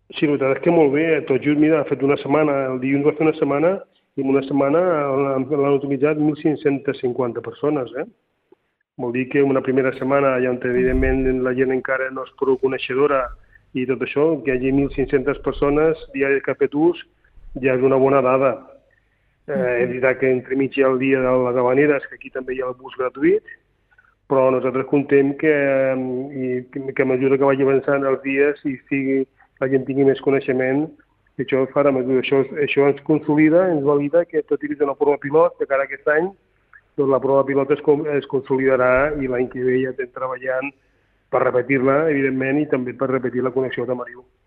Sí, la veritat és que molt bé. Tot just, mira, ha fet una setmana, el dilluns va fer una setmana, i en una setmana l'han utilitzat 1.550 persones, eh? Vol dir que una primera setmana, ja on evidentment la gent encara no és prou coneixedora i tot això, que hi hagi 1.500 persones diàries que ha fet ús, ja és una bona dada. És veritat que entremig hi ha el dia de les Havaneres, que aquí també hi ha el bus gratuït, però nosaltres contem que a mesura que vagi avançant els dies i la gent tingui més coneixement, això farà mesura. Això ens consolida, ens valida que tot i que és una prova pilot, que encara aquest any doncs la prova pilot es consolidarà i l'any que ve ja estem treballant per repetir-la, evidentment, i també per repetir la connexió de Tamariu.